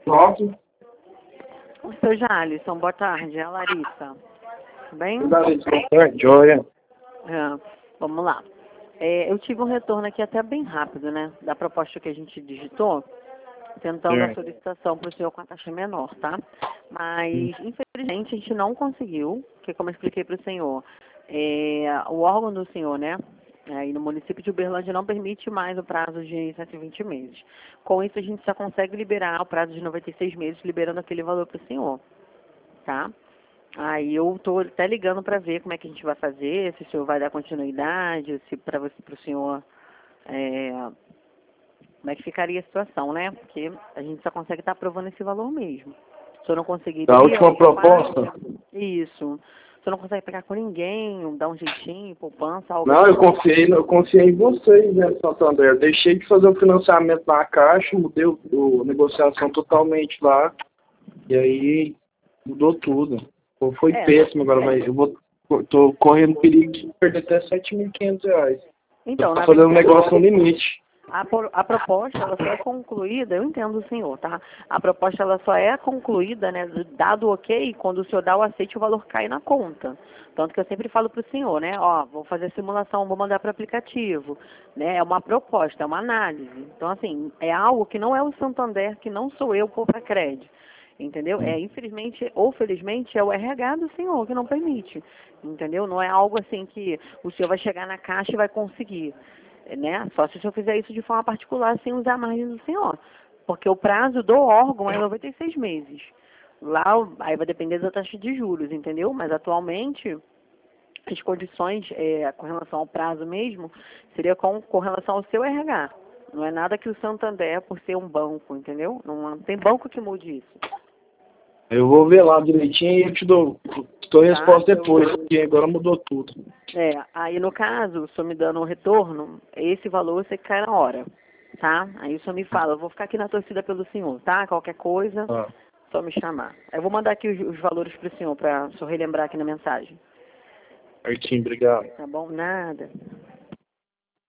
Pronto. O seu Jalisson, boa tarde. É a Larissa. Tudo bem? Joia. Vamos lá. Eu tive um retorno aqui até bem rápido, né? Da proposta que a gente digitou, tentando a solicitação para o senhor com a taxa menor, tá? Mas, infelizmente, a gente não conseguiu, porque como eu expliquei para o senhor, o órgão do senhor, né? Aí no município de Uberlândia não permite mais o prazo de 120 meses. Com isso, a gente só consegue liberar o prazo de 96 meses, liberando aquele valor para o senhor, tá? Aí eu estou até ligando para ver como é que a gente vai fazer, se o senhor vai dar continuidade, se para o senhor, como é que ficaria a situação, né? Porque a gente só consegue estar aprovando esse valor mesmo. O senhor não conseguiria... Da última proposta? Isso. O senhor não consegue pegar com ninguém, dar um jeitinho, poupança, algo Não, assim? eu confiei em vocês, né, Santander. Deixei de fazer o financiamento na Caixa, mudei a negociação totalmente lá, e aí mudou tudo. Foi péssimo agora, mas tô correndo perigo de perder até R$ 7.500. Então, Eu tô na fazendo um verdade, negócio no limite. a proposta, ela só é concluída, eu entendo o senhor, tá? A proposta, ela só é concluída, né, dado o ok, quando o senhor dá o aceite, o valor cai na conta. Tanto que eu sempre falo para o senhor, né, ó, vou fazer a simulação, vou mandar para o aplicativo, né, é uma proposta, é uma análise. Então, assim, é algo que não é o Santander, que não sou eu, por crédito. Entendeu? Infelizmente ou felizmente é o RH do senhor que não permite, entendeu? Não é algo assim que o senhor vai chegar na caixa e vai conseguir, né? Só se o senhor fizer isso de forma particular sem usar a margem do senhor, porque o prazo do órgão é 96 meses. Lá aí vai depender da taxa de juros, entendeu? Mas atualmente as condições com relação ao prazo mesmo seria com relação ao seu RH. Não é nada que o Santander, por ser um banco, entendeu? Não tem banco que mude isso. Eu vou ver lá direitinho e eu te dou a resposta depois, porque agora mudou tudo. Aí no caso, o senhor me dando um retorno, esse valor você cai na hora, tá? Aí o senhor me fala, eu vou ficar aqui na torcida pelo senhor, tá? Qualquer coisa, só me chamar. Eu vou mandar aqui os valores para o senhor, para o senhor relembrar aqui na mensagem. Certinho, obrigado. Tá bom? Nada.